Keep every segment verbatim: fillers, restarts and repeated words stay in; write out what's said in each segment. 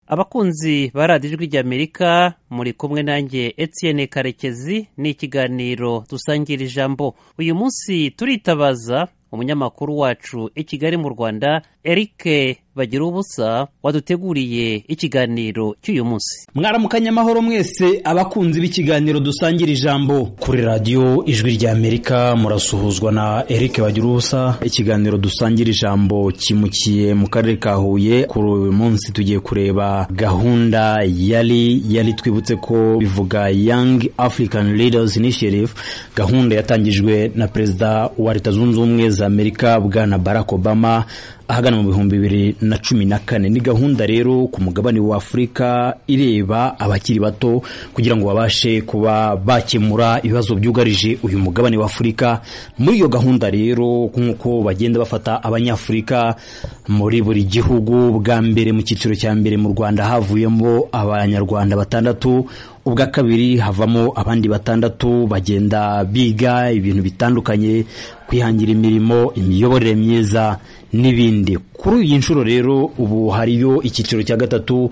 abakunzi ba radiyo ijwi ry'Amerika muri kumwe nanjye Etienne Karekezi ni ikiganiro dusangira ijambo. Uyu munsi turitabaza umunyamakuru wacu i Kigali mu Rwanda Eric Bagirubusa waduteguriye ikiganiro cy'uyu munsi. Mwaramukanya amahoro mwese abakunzi b'ikiganiro dusangira ijambo kuri radio ijwi ry'Amerika, murasuhuzwa na Eric Bagirubusa. Ikiganiro dusangira ijambo kimukiye mu karere ka Huye. Kuri uyu munsi tugiye kureba gahunda yali yali twibutse ko bivuga Young African Leaders Initiative, gahunda yatangijwe na Perezida wa Leta Zunze Ubumwe za Amerika bwana Barack Obama ahagana mu bihumbi bibiri na cumi na kane. Ni gahunda rero ku mugabane wa Afrika ireba abakiri bato kugira ngo babashe kuba bakemura ibibazo byugarije uyu mugabane wa Afrika. Muri iyo gahunda rero nkuko bagenda bafata abanyafrika muri buri gihugu, bwa mbere mu cyiciro cya mbere mu Rwanda havuyemo abanyarwanda batandatu, ubwa kabiri havamo abandi batandatu bagenda biga ibintu bitandukanye, kwihangira imirimo, imiyoborere myiza n'ibindi. Kuri iyi nshuro rero ubu hariyo icyiciro cya gatatu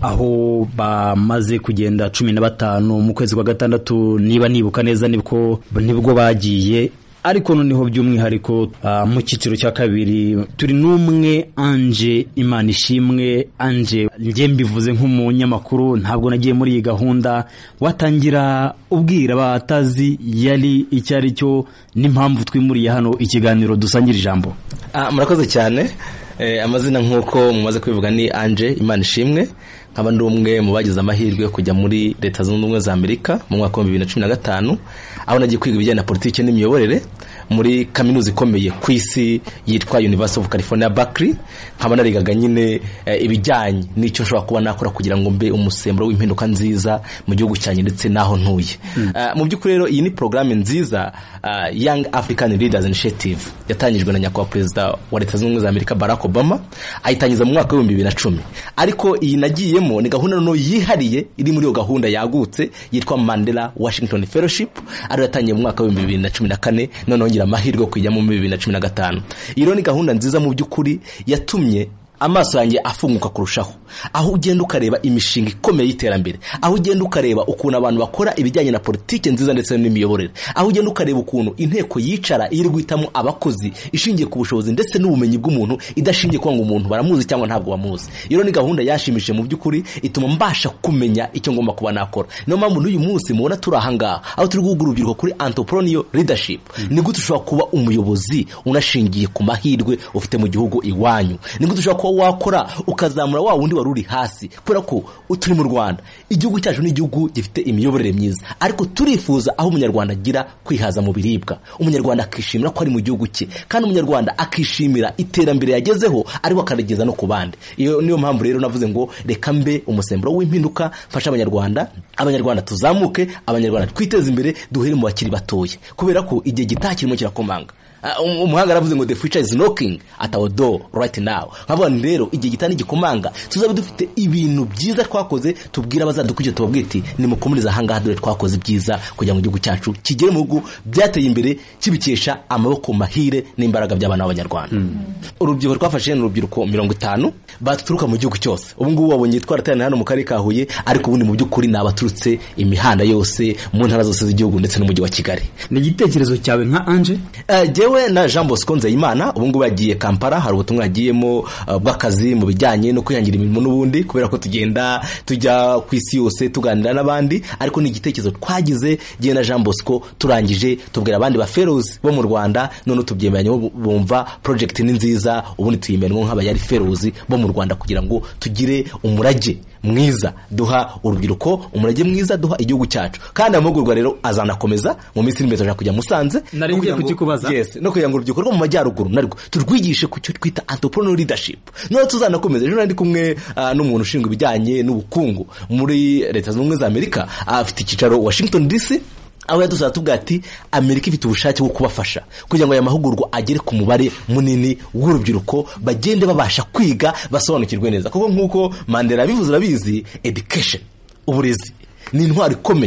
aho bamaze kugenda cumi na batanu mu kwezi kwa gatandatu, niba nibuka neza nibwo nibwo bagiye. Ariko noneho by'umwihariko uh, mu cyiciro cya kabiri turi numwe Anje Imanishimwe. Anje, ngiye mbivuze nk'umunyamakuru, ntabwo nagiye muri iyi gahunda, watangira ubwira batazi yali icyari cyo n'impamvu twimuriye hano ikiganiro dusangira ijambo. Ah, murakoze cyane. Eh, amazina nk'uko mumaze kwivuga ni Anje Imanishimwe, nkaba ndi umwe mu bagize amahirwe kujya muri Leta Zunze Ubumwe za Amerika mu mwaka wa bibiri na cumi na gatanu, aho nagiye kwiga ibijyanye na politiki n'imiyoborere muri kaminuza ikomeye ku isi yitwa University of California Berkeley. Nkaba narigaga nyine e, ibijyanye n'icyo nshobora kuba nakora kugira ngo mbe umusemburo w'impinduka nziza mu gihugu cyane ndetse naho ntuye. Mm. Uh, mu by'ukuri rero iyi ni programme nziza, uh, Young African Leaders Initiative, yatangijwe na nyakubahwa Perezida wa Leta Zunze Ubumwe za Amerika Barack Obama, ayitangiza mu mwaka wa bibiri na cumi. Ariko iyi nagiyemo ni gahunda no yihariye iri muri iyo gahunda yagutse yitwa Mandela Washington Fellowship, ari yatangiye mu mwaka wa bibiri na cumi na kane, none ngira amahirwe kujyamo mu bibiri na cumi na gatanu. Iyo ni gahunda nziza mu by'ukuri yatumye amaso yanjye afunguka kurushaho, aho ugenda ukareba imishinga ikomeye y'iterambere, aho ugenda ukareba ukuntu abantu bakora ibijyanye na politike nziza ndetse n'imiyoborere, aho ugenda ukareba ukuntu inteko yicara iri guhitamo abakozi ishingiye ku bushobozi ndetse n'ubumenyi bw'umuntu, idashingiye kuba ngo umuntu baramuzi cyangwa ntabwo bamuzi. Iyo ni gahunda yashimishije mu by'ukuri, ituma mbasha kumenya icyo ngomba kuba nakora. Niyo mpamvu n'uyu munsi mubona turi ahangaha aho turi guhugura urubyiruko kuri entrepreneurial leadership. Mm. Ni gute ushobora kuba umuyobozi unashingiye ku mahirwe ufite mu gihugu iwanyu? Ni gute ushobora kuba wakora ukazamura wa wundi waruri hasi? Kubera ko turi mu Rwanda, igihugu cyacu ni igihugu gifite imiyoborere myiza, ariko turifuza aho umunyarwanda agira kwihaza mu biribwa, umunyarwanda akishimira ko ari mu gihugu cye, kandi umunyarwanda akishimira iterambere yagezeho ariko akarigeza no ku bandi. Iyo niyo mpamvu rero navuze ngo reka mbe umusemburo w'impinduka, fasha abanyarwanda, abanyarwanda tuzamuke, abanyarwanda twiteze imbere, duhere mu bakiri batoye, kubera ko igihe gitakirimo kirakomanga. Umuhanga aravuze ngo the future is knocking at our door right now. Nkaba rero igihe gitani gikomanga, tuzabe dufite ibintu byiza twakoze, tubwira abazadukuje tubabwiti ni mukomereza hanga dore twakoze byiza kugira ngo igihugu cyacu kigere mu bihugu byateye imbere kibikesha amaboko mahire n'imbaraga by'abana b'abanyarwanda. Mm. Urubyiruko twafashe n'urubyiruko mirongo itanu baturuka mu gihugu cyose. Ubu ngubu wabonye twaraterana hano mu karere ka Huye, ariko ubundi mu by'ukuri nabaturutse imihanda yose mu ntara zose z'igihugu ndetse n'umujyi wa Kigali. Ni igitekerezo cyawe nka Anje? Uh, jewe na Jean Bosco Nzeyimana ubu ngubu yagiye Kampala, hari ubutumwa yagiyemo uh, bw'akazi mu bijyanye no kwihangira imirimo n'ubundi, kubera ko tugenda tujya ku isi yose tuganira n'abandi. Ariko ni igitekerezo twagize giye na Jean Bosco, turangije tubwira abandi ba fellows bo mu Rwanda, none tubyemeranye bumva project ni nziza, ubundi tuyimenye nk'abayari fellows bo mu Rwanda kugira ngo tugire umurage mwiza duha urubyiruko, umurage mwiza duha igihugu cyacu. Kandi amahugurwa rero azanakomeza mu minsi imbere, tujya kujya Musanze naringiye kukikubaza. Yes, no kugira ngo urubyiruko rwo mu majyaruguru narwo turwigishe ku cyo twita entrepreneurial leadership. No tuzanakomeza. Ejo nandi kumwe uh, n'umuntu ushinzwe ibijyanye n'ubukungu muri Leta Zunze Ubumwe za Amerika, afite uh, ikicaro Washington D C, aho yadusaba tubwira ati Amerika ifite ubushake bwo kubafasha kugira ngo aya mahugurwa agere ku mubare munini w'urubyiruko, bagende babasha kwiga basobanukirwe neza. Kuko nk'uko Mandela bivuze, urabizi, education, uburezi ni intwari ikomeye.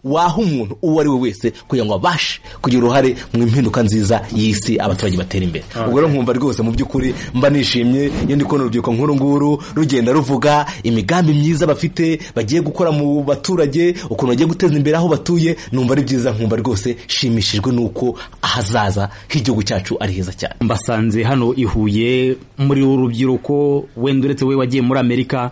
waha umuntu uwo ari we wese kugira ngo abashe kugira uruhare mu impinduka nziza y'isi abaturage batera imbere. Ubwo rero nkumva rwose mu by'ukuri mba nishimye iyo ndi kubona urubyiruko nkuru nguru rugenda ruvuga imigambi myiza bafite bagiye gukora mu baturage, ukuntu bagiye guteza imbere aho batuye. Numva ari byiza, nkumva rwose shimishijwe nuko ahazaza h'igihugu cyacu ari heza cyane. Mbasanze hano i Huye muri urubyiruko, wenda uretse we wagiye muri Amerika,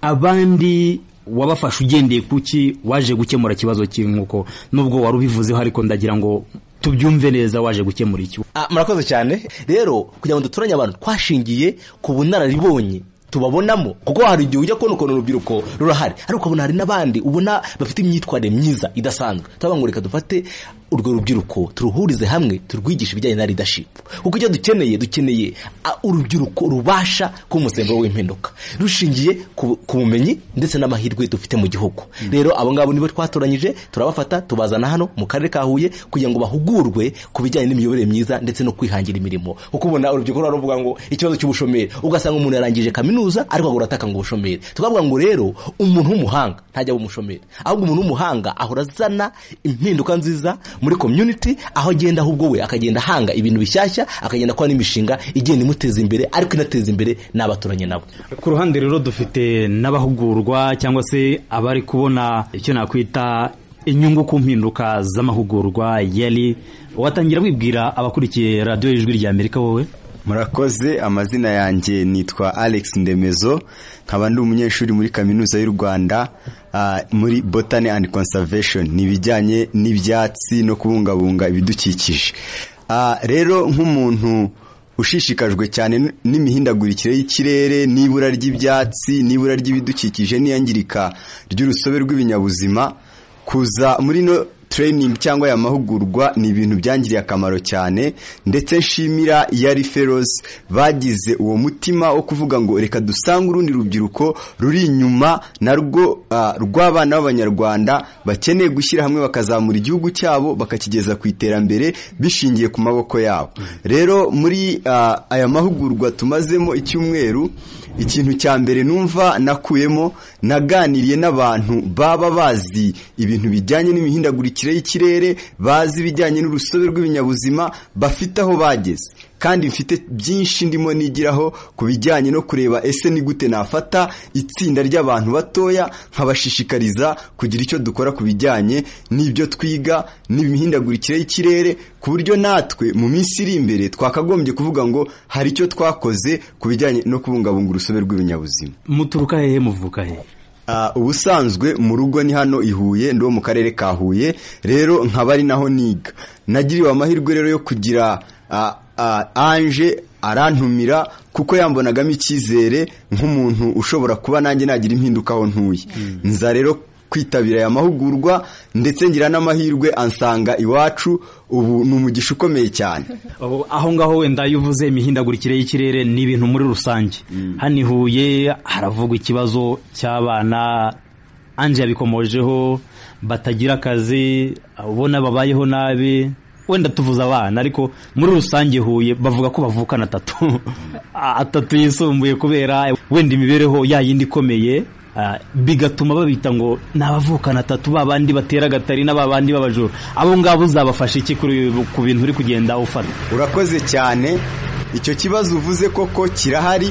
abandi wabafasha ugendeye kuki waje gukemura kibazo kiri nkuko nubwo wari ubivuzeho, ariko ndagira ngo tubyumve neza waje gukemura iki. Ah, murakoze cyane. Rero kugira ngo duturanye abantu twashingiye ku bunararibonye tubabonamo, kuko hari igihe ujya kubona ukuntu urubyiruko rurahari ariko ukabona hari n'abandi ubona bafite imyitwarire myiza idasanzwe. Tuvuga ngo reka dufate urwo rubyiruko turuhurize hamwe turwigisha ibijyanye na leadership, kuko icyo dukeneye dukeneye urubyiruko rubasha kuba umusemburo w'impinduka rushingiye ku bumenyi ndetse n'amahirwe dufite mu gihugu. Rero abo ngabo nibo twatoranyije, turabafata tubazana hano mu karere ka Huye kugira ngo bahugurwe ku bijyanye n'imiyoborere myiza ndetse no kwihangira imirimo. Kuko ubona urubyiruko ruvuga ngo ikibazo cy'ubushomeri, ugasanga umuntu yarangije kaminuza ariko agura ataka ngo ubushomeri. Tukavuga ngo rero umuntu w'umuhanga ntajya umushomeri, ahubwo umuntu w'umuhanga ahora azana impinduka nziza muri community, aho agenda ahubwo we akagenda hanga ibintu bishyashya, akagenda kwa n'imishinga igenda imuteza imbere ariko inateza imbere n'abaturanye nabo. Ku ruhande rero dufite n'abahugurwa cyangwa se abari kubona icyo nakwita inyungu ku mpinduka z'amahugurwa yali. Watangira wibwira abakurikiye radio y'Ijwi rya Amerika wowe? Murakoze, amazina yanjye nitwa Alex Ndemezo, nkaba ndi umunyeshuri muri kaminuza y'u Rwanda uh, muri Botany and Conservation, nibijyanye n'ibyatsi no kubungabunga ibidukikije. Uh, rero nk'umuntu ushishikajwe cyane n'imihindagurikire y'ikirere, n'ibura ry'ibyatsi, n'ibura ry'ibidukikije, n'iyangirika ry'urusobe rw'ibinyabuzima, kuza muri no training cyangwa ya mahugurwa ni ibintu byangiriye akamaro cyane, ndetse nshimira Yali Fellows bagize uwo mutima wo kuvuga ngo reka dusanga urundi rubyiruko ruri inyuma narwo uh, rw'abana b'Abanyarwanda bakeneye gushyira hamwe bakazamura igihugu cyabo bakakigeza ku iterambere bishingiye ku maboko yabo. Rero muri uh, aya mahugurwa tumazemo icyumweru, ikintu cya mbere numva nakuyemo, naganiriye n'abantu baba bazi ibintu bijyanye n'imihindagurikire y'ikirere, bazi ibijyanye n'urusobe rw'ibinyabuzima, bafite aho bageze. Kandi mfite byinshi ndimo nigiraho ku bijyanye no kureba ese ni gute nafata itsinda ry'abantu batoya nkabashishikariza kugira icyo dukora ku bijyanye n'ibyo twiga n'imihindagurikire y'ikirere, ku buryo natwe mu minsi iri imbere twakagombye kuvuga ngo hari icyo twakoze ku bijyanye no kubungabunga urusobe rw'ibinyabuzima. Muturuka hehe, muvuka hehe? Uh, ubusanzwe mu rugo ni hano i Huye, ndo mu karere ka Huye, rero nkaba ari naho niga. Nagiriwe amahirwe rero yo kugira uh, uh, Ange arantumira kuko yambonagamo icyizere nk'umuntu ushobora kuba nanjye nagira impinduka aho ntuye. Mm. Nza rero kwitabira aya mahugurwa ndetse ngira n'amahirwe ansanga iwacu, ubu ni umugisha ukomeye cyane. Aho ngaho wenda yuvuze imihindagurikire y'ikirere ni ibintu muri rusange. Mm. Hani Huye haravugwa ikibazo cy'abana, Ange yabikomojeho, batagira akazi, ubona babayeho nabi. Wenda tuvuza abana ariko muri rusange Huye bavuga ko bavukana atatu atatu yisumbuye kubera wenda imibereho yayindi ikomeye, uh, bigatuma babita ngo nabavukana atatu babandi batera gatari n'ababandi babajura. Abo ngabo uzabafasha iki kuri ku bintu uri kugenda ufata? Urakoze cyane, icyo kibazo uvuze koko kirahari,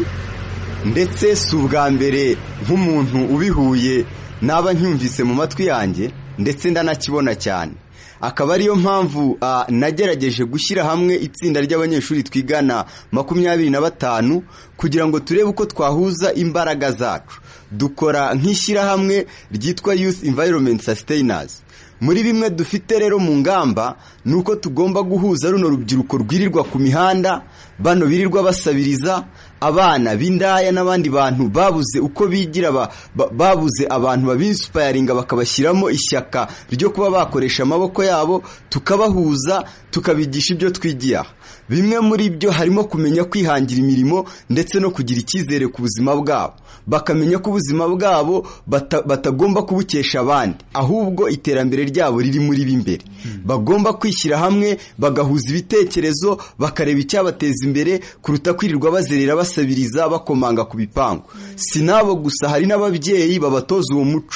ndetse si ubwa mbere nk'umuntu ubihuye naba ncyumvise mu matwi yanjye, ndetse ndanakibona cyane. Akaba ariyo mpamvu uh, nagerageje gushyira hamwe itsinda ry'abanyeshuri twigana makumyabiri na batanu kugira ngo turebe uko twahuza imbaraga zacu. Dukora nk'ishyira hamwe ryitwa Youth Environment Sustainers. Muri bimwe dufite rero mu ngamba nuko tugomba guhuza runo rubyiruko rwirirwa ku mihanda, bano birirwa basabiriza, abana b'indaya n'abandi bantu babuze uko bigira, ba, ba, babuze abantu babinspiringa bakabashyiramo ishyaka ryo kuba bakoresha amaboko yabo, tukabahuza tukabigisha ibyo twigiye. Bimwe muri byo harimo kumenya kwihangira imirimo ndetse no kugira icyizere ku buzima bwabo, bakamenya ko ubuzima bwabo bata, batagomba kubukesha abandi, ahubwo iterambere ryabo riri muri b'imbere. Hmm. Bagomba kwishyira hamwe bagahuza ibitekerezo, bakareba icyabateza imbere kuruta kwirirwa bazerera basabiriza bakomanga ku bipangu. Hmm. Sinabo gusa, hari n'ababyeyi babatoza uwo muco.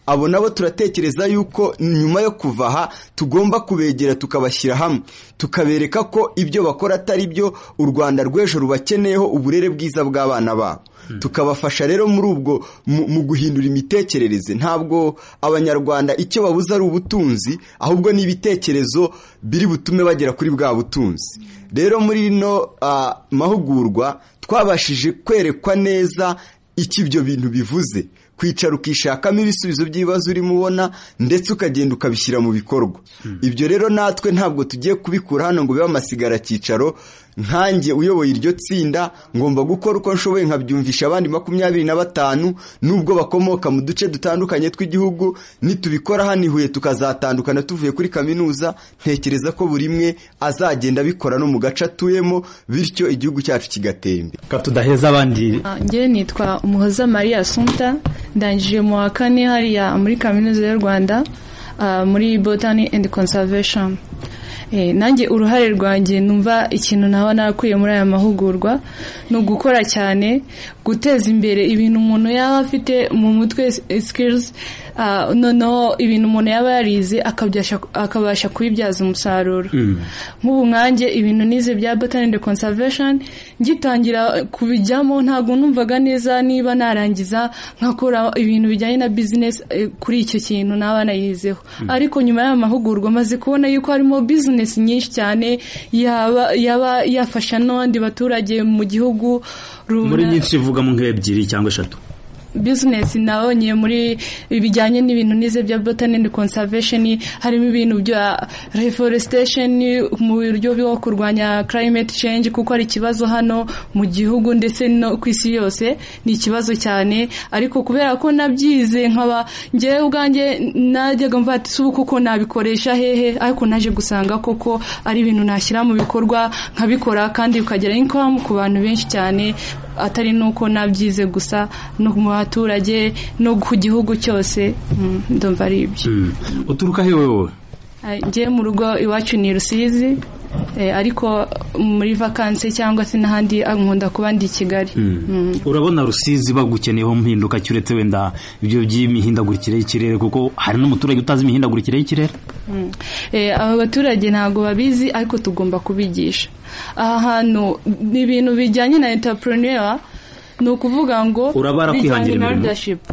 abo nabo turatekereza yuko nyuma yo kuva aha tugomba kubegera tukabashyira hamwe tukabereka ko ibyo bakora atari byo u Rwanda rw'ejo rubakeneyeho uburere bwiza bw'abana babo tukabafasha rero muri ubwo mu guhindura imitekerereze. Ntabwo abanyarwanda icyo babuza ari ubutunzi ahubwo n'ibitekerezo biri butume bagera kuri bwa butunzi. Rero muri no uh, mahugurwa twabashije kwerekwa neza iki ibyo bintu bivuze, kwicara ukishakamo ibisubizo by'ibibazo urimo ubona ndetse ukagenda ukabishyira mu bikorwa. hmm. Ibyo rero natwe ntabwo tugiye kubikura hano ngo bibe amasigara cyicaro. Nkanjye uyoboye iryo tsinda ngomba gukora uko nshoboye nkabyumvisha abandi makumyabiri na batanu nubwo bakomoka mu duce dutandukanye tw'igihugu. Nitubikora hano Ihuye tukazatandukana tuvuye kuri kaminuza, ntekereza ko buri mwe azagenda bikora no mu gace atuyemo, bityo igihugu cyacu kigatembe. Katudaheza abandi. Nge nitwa Umuhoza Maria Assumpta, ndangije mu wa kane hariya muri kaminuza y'u Rwanda uh, muri Botany and Conservation. Eh, nanjye uruhare rwanjye numva ikintu naho nakuye muri aya mahugurwa no gukora cyane guteza imbere ibintu umuntu yaba afite mu mutwe skills, uh, no no ibintu umuntu yaba yarize akabyasha akabasha kubibyaza umusaruro. mm. Nk'ubu nkanjye ibintu nize bya Botany and Conservation ngitangira kubijyamo ntago numvaga neza niba narangiza nkakora ibintu bijyanye na business eh, kuri icyo kintu naba nayizeho. mm. Ariko nyuma y'aya mahugurwa maze kubona yuko harimo business nyinshi cyane yaba yaba yafasha n'abandi baturage mu gihugu. Muri nyinshi vuga mu nk'ebyiri cyangwa eshatu. Business nabonye muri ibijyanye n'ibintu nize bya Botany and Conservation harimo ibintu bya reforestation mu buryo bwo kurwanya climate change, kuko ari ikibazo hano mu gihugu ndetse no ku isi yose ni ikibazo cyane. Ariko kubera ko nabyize nkaba ngewe ubwanjye najyaga mva ati subu kuko nabikoresha hehe, ariko naje gusanga koko ari ibintu nashyira mu bikorwa nkabikora kandi ukagera income ku bantu benshi cyane, atari nuko nabyize gusa no mu baturage no ku gihugu cyose. mm, ndumva ari ibyo. mm. Uturuka he wowe? Ngiye mu rugo iwacu ni Rusizi, eh, ariko muri vacances cyangwa se n'ahandi nkunda kuba ndi Kigali. mm. mm. Urabona Rusizi bagukeneyeho mpinduka cyuretse wenda ibyo by'imihindagurikire y'ikirere, kuko hari n'umuturage utazi imihindagurikire y'ikirere. mm. eh, aba baturage ntago babizi ariko tugomba kubigisha. aha hantu ni ibintu bijyanye na entrepreneur, no kuvuga ngo urabara kwihangira imirimo.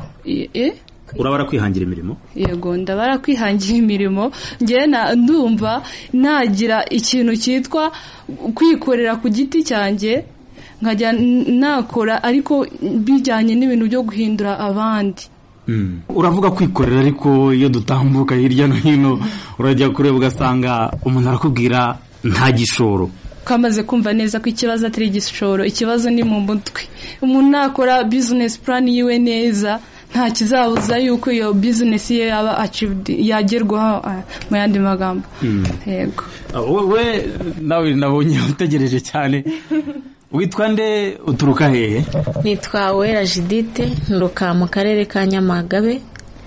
eh urabara kwihangira imirimo. Yego ndabara kwihangira imirimo. Nge na ndumva nagira ikintu cyitwa kwikorera ku giti cyanjye nkajya nakora ariko bijyanye n'ibintu byo guhindura abandi. Mm. Uravuga kwikorera, ariko iyo dutambuka hirya no hino urajya kureba ugasanga umuntu arakubwira nta gishoro. Kamaze kumva neza ko ikibazo atari igishoro, ikibazo ni mu mutwe. Umuntu nakora business plan yiwe neza, nta kizabuza yuko iyo business ye yaba achieved, yagerwaho mu yandi magambo. Yego. Wowe nawe nabonye utegereje cyane. Witwa nde, uturuka hehe? Nitwa Wera Judith, nturuka mu karere ka Nyamagabe,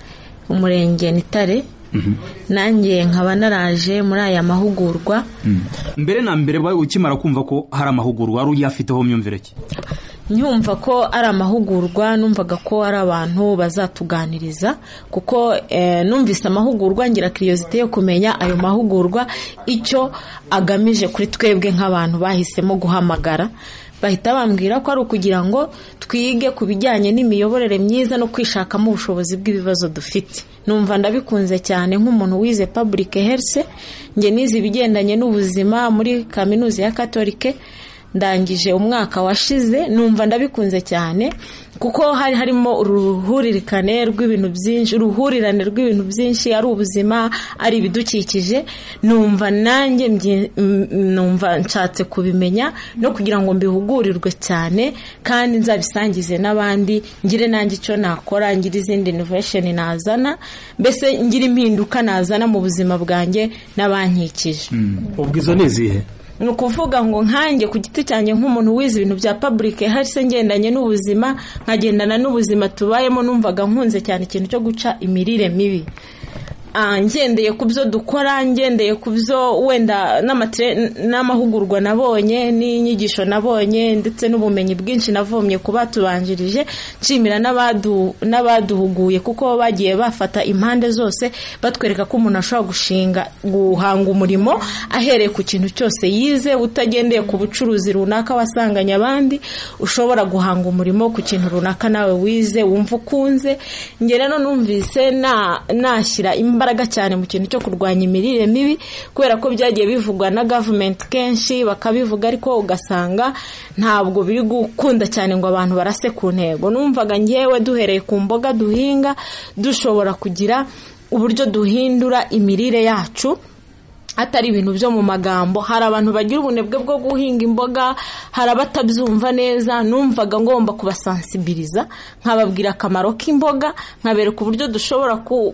umurenge Nitare. Mm-hmm. Nanjye nkaba naraje muri aya mahugurwa. mm. Mbere na mbere bawe ukimara kumva ko hari amahugurwa ari uyafiteho myumvire ki? Nyumva ko ari amahugurwa, numvaga ko ari abantu bazatuganiriza, kuko eh, numvise amahugurwa ngira curiosity yo kumenya ayo mahugurwa icyo agamije kuri twebwe nk'abantu bahisemo guhamagara. Bahita bambwira ko ari ukugira ngo twige kubijyanye n'imiyoborere myiza no kwishakamo ubushobozi bw'ibibazo dufite. Numva ndabikunze cyane nk'umuntu wize public health, nge nize ibigendanye n'ubuzima muri kaminuza ya Catholic, ndangije umwaka washize. Numva ndabikunze cyane kuko hari harimo uruhuririkane rw'ibintu byinshi, uruhurirane rw'ibintu byinshi, ari ubuzima, ari ibidukikije. Numva nanjye numva nshatse kubimenya no kugira ngo mbihugurirwe cyane kandi nzabisangize n'abandi, ngire nanjye icyo nakora, ngire izindi innovation nazana, mbese ngire impinduka nazana mu buzima bwanjye n'abankikije. mm. Ubwizo nezihe? Nukuvuga ngo nkanjye ku giti cyanjye nk'umuntu wize ibintu bya public health ngendanye n'ubuzima, nkagendana n'ubuzima tubayemo, numvaga nkunze cyane ikintu cyo guca imirire mibi. ngendeye ku byo dukora, ngendeye ku byo wenda n'amahugurwa nabonye n'inyigisho nabonye ndetse n'ubumenyi bwinshi navomye ku batubanjirije, nshimira n'abaduhuguye kuko bagiye bafata impande zose batwereka ko umuntu ashobora gushinga guhanga umurimo ahereye ku kintu cyose yize, utagendeye ku bucuruzi runaka wasanganye abandi, ushobora guhanga umurimo ku kintu runaka nawe wize wumva ukunze. Nge rero numvise nashyira imbaraga cyane mu kintu cyo kurwanya imirire mibi, kubera ko byagiye bivugwa na government kenshi bakabivuga ariko ugasanga ntabwo biri gukunda cyane ngo abantu barase ku ntego. Numvaga ngewe duhereye ku mboga duhinga dushobora kugira uburyo duhindura imirire yacu atari ibintu byo mu magambo. Hari abantu bagira ubunebwe bwo guhinga imboga, hari abatabyumva neza. Numvaga ngomba kubasensibiliza nkababwira akamaro k'imboga, nkabereka uburyo dushobora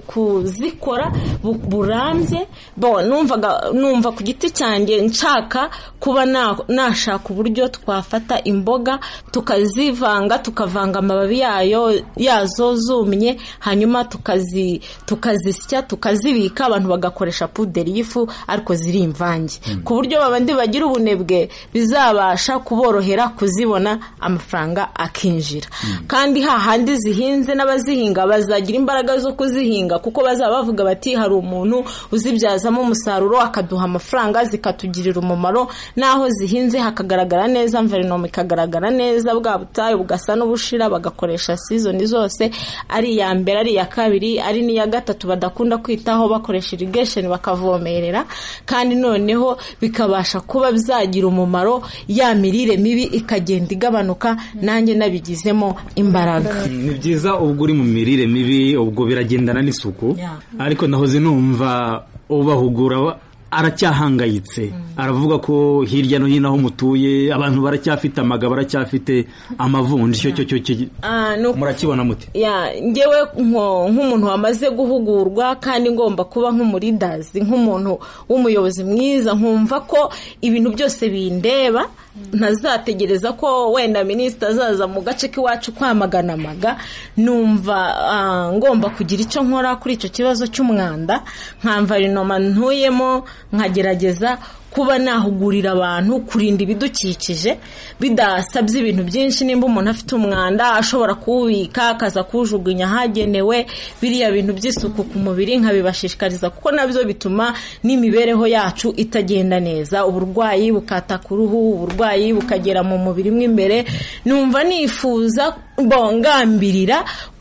kuzikora burambye. Bo numvaga numva ku giti cyanjye nshaka kuba nashaka uburyo twafata imboga tukazivanga, tukavanga amababi yayo yazo zumye, hanyuma tukazi tukazisya tukazibika, abantu bagakoresha puderi y'ifu ariko ziri imvange, ku buryo babandi bagira ubunebwe bizabasha kuborohera kuzibona amafaranga akinjira. Kandi hahandi zihinze n'abazihinga bazagira imbaraga zo kuzihinga, kuko bazaba bavuga bati hari umuntu uzibyazamo umusaruro akaduha amafaranga zikatugirira umumaro, naho zihinze hakagaragara neza, environment ikagaragara neza, bwa butayu bugasa n'ubushira, bagakoresha season zose, ari ya mbere ari ya kabiri ari n'iya gatatu badakunda kwitaho, bakoresha irrigation bakavomerera, kandi noneho bikabasha kuba byagira umumaro, ya mirire mibi ikagenda igabanuka, nanjye nabigizemo imbaraga. Ni byiza ubwo uri mu mirire mibi, ubwo biragendana n'isuku, yeah. Ariko nahoze numva ubahugura aracyahangayitse, aravuga ko hirya no hino aho mutuye abantu baracyafite amaga, baracyafite amavunja. Cyo cyo cyo murakibona muti? Ya ngewe nk'umuntu wamaze guhugurwa kandi ngomba kuba nk'umuridazi, nk'umuntu w'umuyobozi mwiza, nkumva ko ibintu byose bindeba, ntazategereza ko wenda minisita azaza mu gace k'iwacu kwamagana amaga. Numva uh, ngomba kugira icyo nkora kuri icyo kibazo cy'umwanda, nkamva rinoma ntuyemo, nkagerageza kuba nahugurira abantu kurinda ibidukikije bidasabye ibintu byinshi. Nimba umuntu afite umwanda ashobora kuwubika akaza kujugunya hagenewe, biriya bintu by'isuku ku mubiri nkabibashishikariza, kuko nabyo bituma n'imibereho yacu itagenda neza, uburwayi bukata ku ruhu, uburwayi bukagera mu mubiri mo imbere. Numva nifuza bongambirira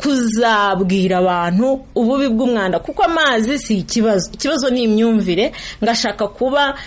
kuzabwira abantu ububi bw'umwanda, kuko amazi si ikibazo, ikibazo ni imyumvire. Ngashaka kuba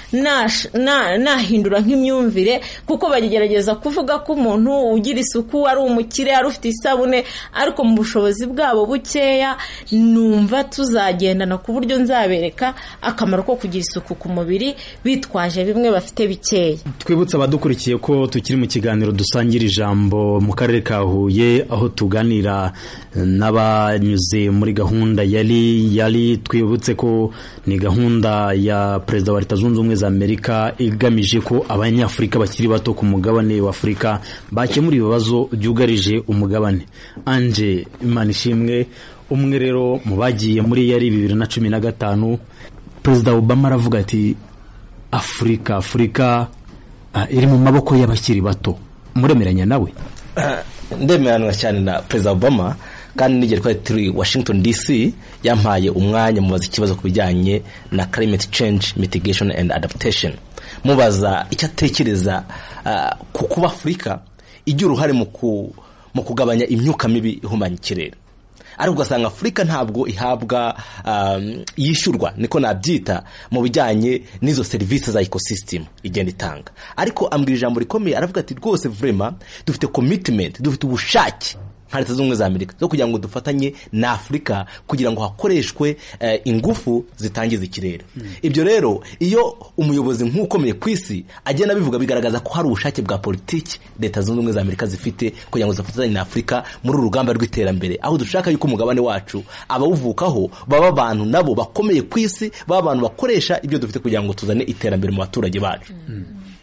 nahindura nk'imyumvire, kuko bagerageza kuvuga ko umuntu ugira isuku ari umukire, ari ufite isabune, ariko mu bushobozi bwabo bukeya. Numva tuzagendana ku buryo nzabereka akamaro ko kugira isuku ku mubiri bitwaje bimwe bafite bikeya. Twibutse abadukurikiye ko tukiri mu kiganiro dusangira ijambo mu karere ka Huye, aho tuganira n'abanyuze muri gahunda yari yari twibutse ko ni gahunda ya Perezida wa Leta Zunze Ubumwe za Amerika igamije ko abanyafurika bakiri bato ku mugabane wa Afurika bakemura ibibazo byugarije umugabane. Anje Imanishimwe, umwe rero mu bagiye muri yari bibiri na cumi na gatanu, Perezida Obama aravuga ati Afurika Afurika uh, iri mu maboko y'abakiri bato. Muremeranya nawe? Ndemeranwa cyane na Perezida Obama, kandi nigere kwa turi Washington D C yampaye umwanya mubaza ikibazo kubijyanye na climate change mitigation and adaptation, mubaza icyo atekereza uh, ku kuba Afurika igira uruhare mu mu kugabanya imyuka mibi ihumanya ikirere. Ariko ugasanga Afurika ntabwo ihabwa um, yishyurwa, niko nabyita, mu bijyanye n'izo services za ecosystem igenda itanga. Ariko ambwira ijambo rikomeye, aravuga ati rwose vraiment dufite commitment, dufite ubushake nka Leta Zunze Ubumwe za Amerika zo kugira ngo dufatanye na Afurika kugira ngo hakoreshwe uh, ingufu zitangiza ikirere. Mm. Ibyo rero iyo umuyobozi nk'ukomeye ku isi agenda bivuga, bigaragaza ko hari ubushake bwa politiki Leta Zunze Ubumwe za Amerika zifite kugira ngo zifatanye na Afurika muri urugamba rw'iterambere, aho dushaka yuko umugabane wacu abawuvukaho baba abantu nabo bakomeye ku isi, baba abantu bakoresha ibyo dufite kugira ngo tuzane iterambere mu baturage bacu. Mm.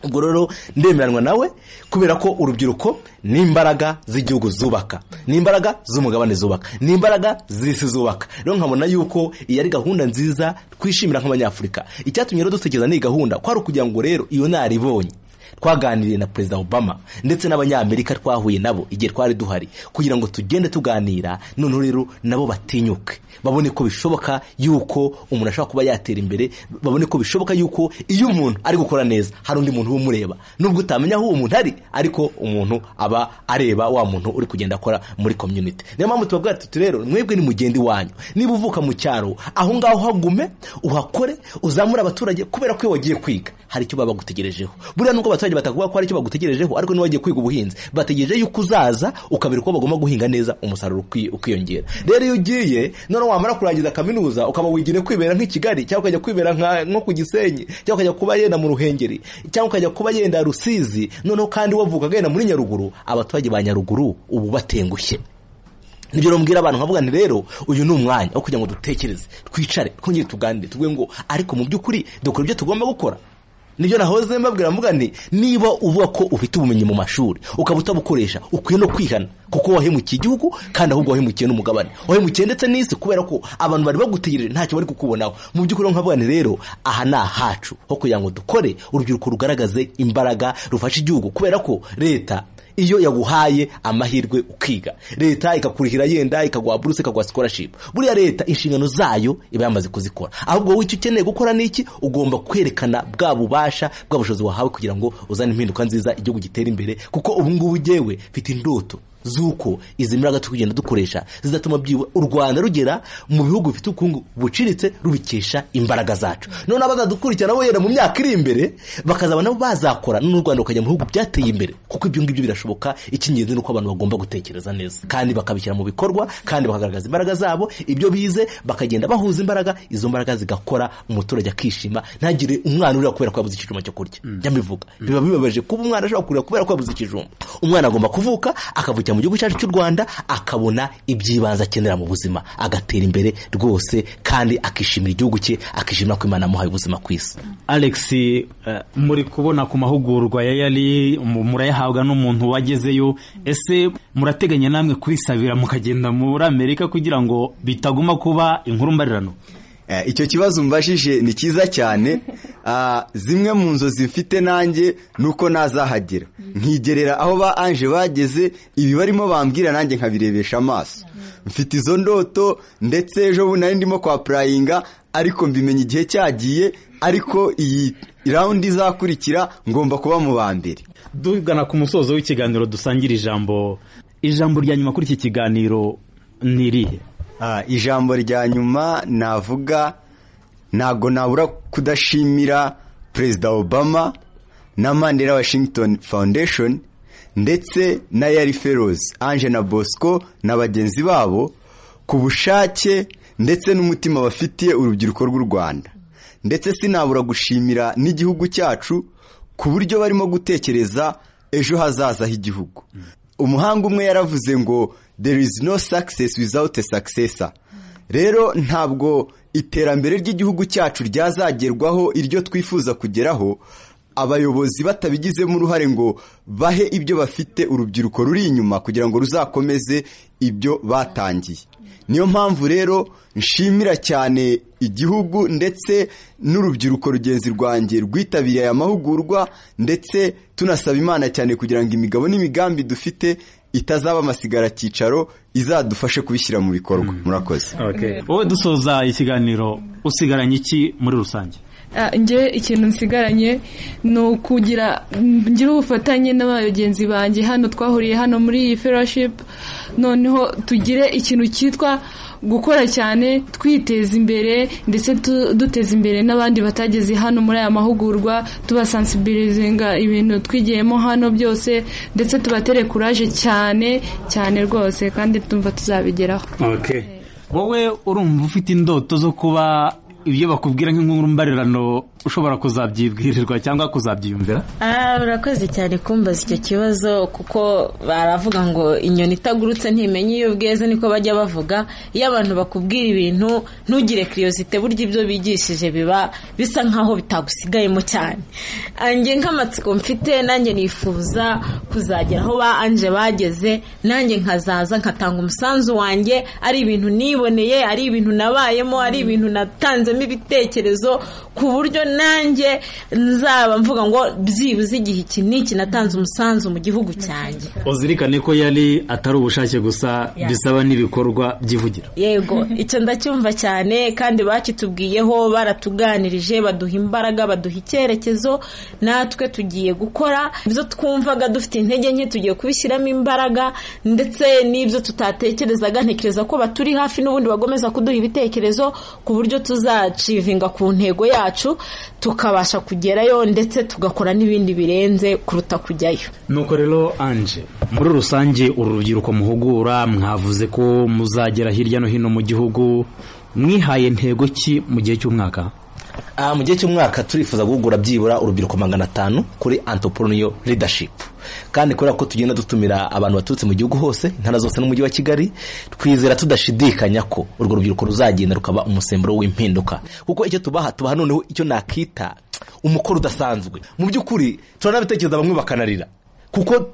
ubwo rero ndemeranwa nawe kubera ko urubyiruko ni imbaraga z'igihugu zubaka, ni imbaraga z'umugabane zubaka, ni imbaraga z'isi zubaka. Rero nkabona yuko iyi ari gahunda nziza twishimira nk'abanyafurika. Icyatumye rero dutekereza ni gahunda kwari ukugira ngo rero iyo naribonye twaganiriye na Perezida Obama ndetse n'abanyamerika twahuye nabo igihe twari duhari kugira ngo tugende tuganira, none rero nabo batinyuke babone ko bishoboka yuko umuntu ashobora kuba yatera imbere, babone ko bishoboka yuko iyo umuntu ari gukora neza hari undi muntu umureba, nubwo utamenya aho uwo muntu ari ariko umuntu aba areba wa muntu uri kugenda akora muri community. Niyo mpamvu tubabwira tuti rero mwebwe ni mugendi wanyu, niba uvuka mu cyaro aho ngaho hagume uhakore uzamura abaturage kubera ko wagiye kwiga hari icyo baba gutegerejeho. Buriya nubwo abaturage batakuvuga ko hari icyo bagutegerejeho ariko niwagiye kwiga ubuhinzi bategereje yuko uzaza ukabira ko bagomba guhinga neza umusaruro ukiyongera. Rero iyo ugiye none wamara kurangiza kaminuza ukaba wigire kwibera nk'i Kigali cyangwa ukajya kwibera nko ku Gisenyi cyangwa ukajya kuba yenda mu Ruhengeri cyangwa ukajya kuba yenda Rusizi, noneho kandi wavuka genda muri Nyaruguru, abaturage ba Nyaruguru ubu batengushye. Nibyo rombwira abantu nkavuga nti rero uyu ni umwanya wo kugira ngo dutekereze, twicare twongere tuganire tuvuge ngo ariko mu by'ukuri dukora ibyo tugomba gukora. Nibyo nahoze mbabwira mvuga nti niba uvuga ko ufite ubumenyi mu mashuri ukaba utabukoresha ukwiye no kwihana, kuko wahemukiye igihugu kandi ahubwo wahemukiye n'umugabane, wahemukiye ndetse n'isi kubera ko abantu bari bagutegereje ntacyo bari kukubonaho. Mu by'ukuri nkavuga nti rero aha ni ahacu ho kugira ngo dukore urubyiruko rugaragaze imbaraga rufasha igihugu, kubera ko leta iyo yaguhaye amahirwe ukiga, leta ikakurihira yenda ikaguha buruse ikaguha scholarship, buriya leta inshingano zayo iba yamaze kuzikora. Ahubwo wowe icyo ukeneye gukora niki, ugomba kwerekana bwa bubasha bwa bushobozi wahawe kugira ngo uzane impinduka nziza igihugu gitera imbere. Kuko ubu ngubu jewe mfite indoto zuko izi mbaraga tukugenda dukoresha zizatuma byiwe u Rwanda rugera mu bihugu bifite ukungu buciritse rubikesha imbaraga zacu. None abazadukurikira nabo yera mu myaka iri imbere bakazaba nabo bazakora n'u Rwanda ukajya mu bihugu byateye imbere, kuko ibyo ngibyo birashoboka. Ikingenzi nuko abantu bagomba gutekereza neza kandi bakabishyira mu bikorwa kandi bakagaragaza imbaraga zabo, ibyo bize bakagenda bahuza imbaraga, izo mbaraga zigakora umuturage akishima, ntagire umwana uri kubera ko yabuze ikijumba cyo kurya. Njya mbivuga biba bibabaje kuba umwana ashobora kurira kubera ko yabuze ikijumba. Umwana agomba kuvuka akavukira mu gihugu cyacu cy'u Rwanda akabona ibyibanza akenera mu buzima, agatera imbere rwose kandi akishimira igihugu cye, akishimira ko Imana amuhaye ubuzima ku isi. Alex, uh, muri kubona ku mahugurwa ya yari murayahabwa n'umuntu wagezeyo, ese murateganya namwe kurisabira mukagenda muri Amerika kugira ngo bitaguma kuba inkuru mbarirano? Uh, icyo kibazo mbashije ni cyiza cyane. Uh, zimwe mu nzozi mfite nanjye nuko nazahagera nkigerera aho ba Ange bageze, ibi barimo bambwira nanjye nkabirebesha amaso. Mfite izo ndoto ndetse ejo bundi nari ndimo kwa prayinga ariko mbimenya igihe cyagiye, ariko iyi round izakurikira ngomba kuba mu bambere. Dugana ku musozo w'ikiganiro dusangira ijambo, ijambo rya nyuma kuri iki kiganiro ni irihe? Ah, ijambo rya nyuma navuga nago nabura kudashimira Perezida Obama na Mandela Washington Foundation ndetse na Yari Fellows Ange na Bosco na bagenzi babo ku bushake ndetse n'umutima bafitiye urubyiruko rw'u Rwanda, ndetse sinabura gushimira n'igihugu cyacu ku buryo barimo gutekereza ejo hazaza h'igihugu. Umuhanga umwe yaravuze ngo there is no success without a successor. Rero ntabwo iterambere ry'igihugu cyacu ryazagerwaho iryo twifuza kugeraho abayobozi batabigizemo uruhare ngo bahe ibyo bafite urubyiruko ruri inyuma kugira ngo ruzakomeze ibyo batangiye. Niyo mpamvu rero nshimira cyane igihugu ndetse n'urubyiruko rugenzi rwanjye rwitabiriye aya mahugurwa, ndetse tunasaba Imana cyane kugira ngo imigabo n'imigambi dufite itazaba amasigara cyicaro, izadufashe kubishyira mu bikorwa. Murakoze. Okay. Wowe dusoza ikiganiro usigaranye iki muri rusange? Nge ikintu nsigaranye ni ukugira ngira ubufatanye n'abagenzi banjye hano twahuriye hano muri iyi fellowship, noneho tugire ikintu cyitwa gukora cyane twiteza imbere ndetse duteza imbere n'abandi batageze hano muri aya mahugurwa, tubasensibilizinga ibintu twigiyemo hano byose, ndetse tubatere courage cyane cyane rwose kandi tumva tuzabigeraho. Okay. Wowe urumva ufite indoto zo kuba ibyo bakubwira nk'inkuru mbarirano ushobora kuzabyibwirirwa cyangwa kuzabyiyumvira? Ah, urakoze cyane kumbaza icyo kibazo, kuko baravuga ngo inyoni itagurutse ntimenye iyo bweze, niko bajya bavuga. Iyo abantu bakubwira ibintu ntugire curiosity, burya ibyo bigishije biba bisa nkaho bitagusigayemo cyane. Ange nk'amatsiko mfite, nanjye nifuza kuzagera aho ba Anje bageze, nanjye nkazaza nkatanga umusanzu wanjye, ari ibintu niboneye, ari ibintu nabayemo, ari ibintu natanzemo ibitekerezo, ku buryo nanjye nzaba mvuga ngo byibuze igihe iki niki natanze umusanzu mu gihugu cyanjye. Uzirikane ko yari atari ubushake gusa, yeah. Bisaba n'ibikorwa byivugira. Yego, icyo ndacyumva cyane, kandi bakitubwiyeho, baratuganirije, baduha imbaraga, baduha icyerekezo, natwe tugiye gukora ibyo twumvaga dufite intege nke, tugiye kubishyiramo imbaraga, ndetse n'ibyo tutatekerezaga ntekereza ko baturi hafi n'ubundi bagomeza kuduha ibitekerezo ku buryo tuzacivinga ku ntego yacu, tukabasha kugerayo ndetse tugakora n'ibindi birenze kuruta kujyayo. Nuko rero Anje, muri rusange uru rubyiruko muhugura, mwavuze ko muzagera hirya no hino mu gihugu, mwihaye ntego ki mu gihe cy'umwaka? Ah, mu gihe cy'umwaka turifuza guhugura byibura urubyiruko magana atanu kuri entrepreneurial leadership, kandi kubera ko tugenda dutumira abantu baturutse mu gihugu hose, intara zose n'umujyi wa Kigali, twizera tudashidikanya ko urwo rubyiruko ruzagenda rukaba umusemburo w'impinduka, kuko icyo tubaha tubaha noneho icyo nakita umukoro udasanzwe. Mu by'ukuri turanabitekereza bamwe bakanarira, kuko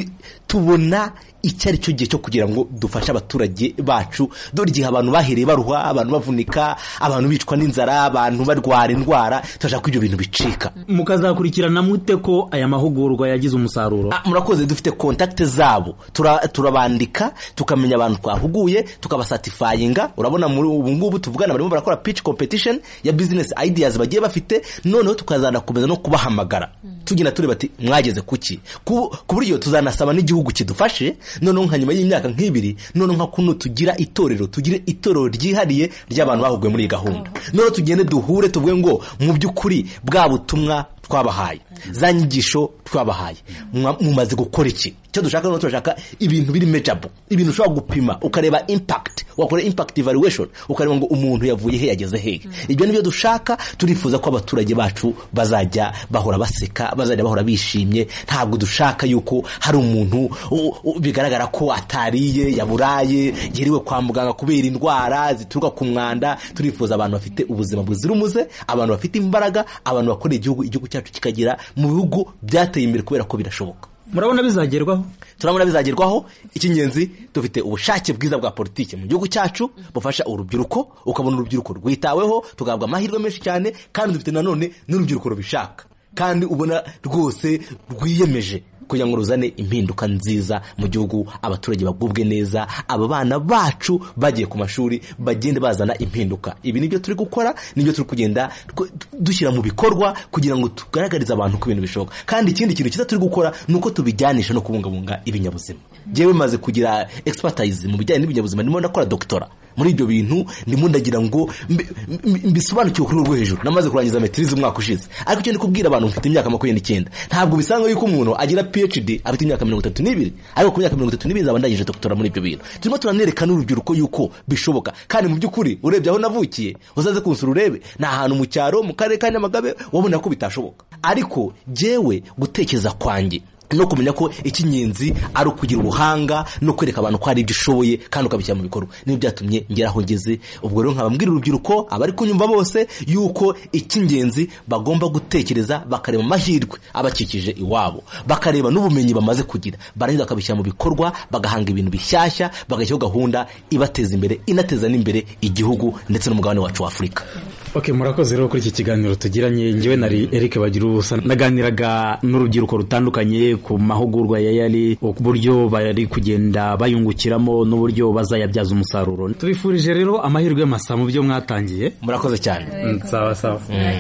tubona icyo ari cyo gihe cyo kugira ngo dufashe abaturage bacu. Dore igihe abantu bahereye baruha, abantu bavunika, abantu bicwa n'inzara, abantu barwara indwara, turashaka ko ibyo bintu bicika. Mukazakurikirana mute ko aya mahugurwa yagize umusaruro? Ah, murakoze, dufite contact zabo, turabandika, tukamenya abantu twahuguye, tukabasatifyinga. Urabona muri ubu ngubu tuvugana barimo barakora pitch competition ya business ideas bagiye bafite, noneho tukazana komeza no kubahamagara, tugina turi bati mwageze kuki, ku buryo tuzanasaba n'igihugu kidufashe. Noneho nka nyuma y'imyaka nk'ibiri, noneho nka kuno tugira itorero, tugire itorero ryihariye ry'abantu bahuguye muri iyi gahunda. Noneho tugende duhure tuvuge ngo mu by'ukuri bwa butumwa twabahaye, za nyigisho twabahaye, mumaze gukora iki? Cyo dushaka no turashaka ibintu biri measurable, ibintu ushobora gupima ukareba impact, wakora impact evaluation, ukareba ngo umuntu yavuye he yageze he. Ibyo nibyo dushaka. Turifuza ko abaturage bacu bazajya bahora baseka, bazajya bahora bishimye. Ntabwo dushaka yuko hari umuntu bigaragara ko atariye, yaburaye, yiriwe kwa muganga kubera indwara zituruka ku mwanda. Turifuza abantu bafite ubuzima buzira umuze, abantu bafite imbaraga, abantu bakorera igihugu, igihugu cyacu kikagira mu bihugu byateye imbere kubera ko birashoboka. Murabona bizagerwaho? Turabona bizagerwaho. Ikinyenzi dufite ubushake bwiza bwa politike mu gihugu cyacu bufasha urubyiruko, ukabona urubyiruko rwitaweho, tugahabwa amahirwe menshi cyane, kandi dufite nanone n'urubyiruko rubishaka, kandi ubona rwose rwiyemeje kugira ngo ruzane impinduka nziza mu gihugu, abaturage bagubwe neza, aba bana bacu bagiye ku mashuri bagende bazana impinduka. Ibi nibyo turi gukora, nibyo turi kugenda dushyira mu bikorwa kugira ngo tugaragarize abantu ko ibintu bishoboka. Kandi ikindi kintu cyiza turi gukora nuko tubijyanisha no kubungabunga ibinyabuzima. Jewe maze kugira expertise mu bijyanye n'ibinyabuzima, ndimo ndakora doctora muri ibyo bintu, ndimo ndagira ngo mbisobanukiwe kuri urwo hejuru. Namaze kurangiza maîtrise umwaka ushize, ariko cyo ndikubwira abantu mfite imyaka makumyabiri n'icyenda, ntabwo bisanga yuko umuntu agira P H D afite imyaka mirongo itatu n'ibiri, ariko ku myaka mirongo itatu n'ibiri zaba ndangije doctora muri ibyo bintu. Turimo turanerekana urubyiruko yuko bishoboka, kandi mu by'ukuri urebye aho navukiye, uzaze kunsura urebe, na ahantu mu cyaro mu karere ka Nyamagabe, wabona ko bitashoboka. Ariko jewe gutekereza kwanjye no kumenya ko ikinyenzi ari ukugira ubuhanga no kwereka abantu ko ari ibyo ushoboye kandi ukabishyira mu bikorwa, niyo byatumye ngera aho ngeze. Ubwo rero nkabambwira urubyiruko abari kunyumva bose yuko ikingenzi bagomba gutekereza, bakareba amahirwe abakikije iwabo, bakareba n'ubumenyi bamaze kugira, barangiza bakabishyira mu bikorwa, bagahanga ibintu bishyashya, bagashyiraho gahunda ibateza imbere, inateza n'imbere igihugu ndetse n'umugabane wacu wa Afurika. Okay, murakoze rero kuri iki kiganiro tugiranye. Ngewe nari Eric Bagirubusa, naganiraga n'urubyiruko rutandukanye ku mahugurwa ya yari, uburyo bari kugenda bayungukiramo n'uburyo bazayabyaza umusaruro. Tubifurije rero amahirwe y'amasa mu byo mwatangiye. Murakoze cyane. Sawa sawa.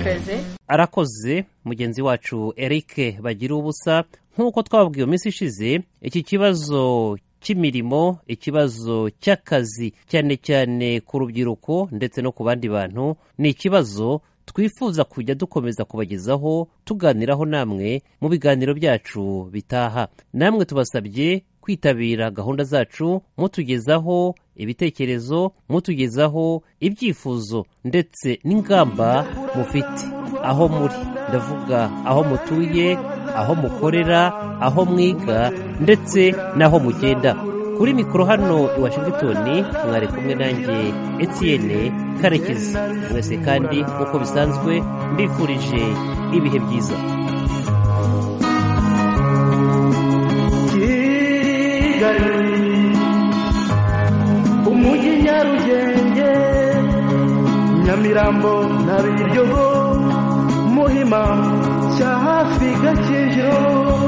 Arakoze mugenzi wacu Eric Bagirubusa. Nk'uko twababwiye mu minsi ishize, iki kibazo cy'imirimo, ikibazo cy'akazi cyane cyane ku rubyiruko ndetse no ku bandi bantu, ni ikibazo twifuza kujya dukomeza kubagezaho, tuganiraho namwe mu biganiro byacu bitaha. Namwe tubasabye kwitabira gahunda zacu, mutugezaho ibitekerezo, mutugezaho ibyifuzo ndetse n'ingamba mufite. aho muri, ndavuga aho mutuye, aho mukorera, aho mwiga ndetse n'aho mugenda. Kuri mikoro hano i Washington mwari kumwe nanjye Etienne Karekezi. Mwese kandi uko bisanzwe mbifurije ibihe byiza. Umujyi Nyarugenge, Nyamirambo na Biryogo, Muhima cya hafi Gakinjiro,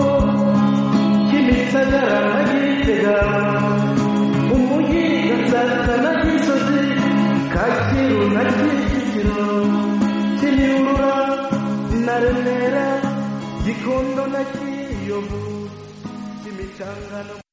Kimisagara na Gitega, Umujyi Gatsata na Gisozi, Kacyiru na Kicukiro, Kimihurura na Remera, Gikondo na Kiyovu, Kimicanga